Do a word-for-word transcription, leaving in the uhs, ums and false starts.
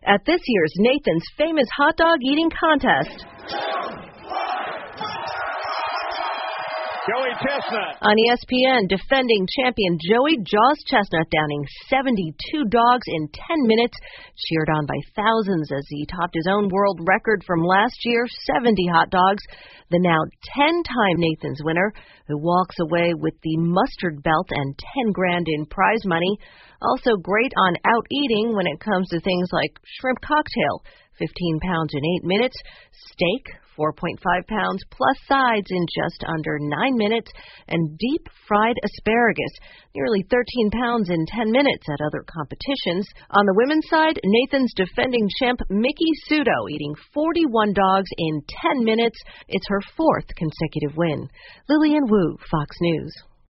at this year's Nathan's Famous Hot Dog Eating Contest. Joey Chestnut. On E S P N, defending champion Joey Jaws Chestnut downing seventy-two dogs in ten minutes, cheered on by thousands as he topped his own world record from last year, seventy hot dogs. The now ten-time Nathan's winner, who walks away with the mustard belt and ten grand in prize money. Also great on out eating when it comes to things like shrimp cocktail, fifteen pounds in eight minutes, steak, four point five pounds, plus sides in just under nine minutes, and deep fried asparagus, nearly thirteen pounds in ten minutes at other competitions. On the women's side, Nathan's defending champ Miki Sudo eating forty-one dogs in ten minutes. It's her fourth consecutive win. Lillian Wu, Fox News.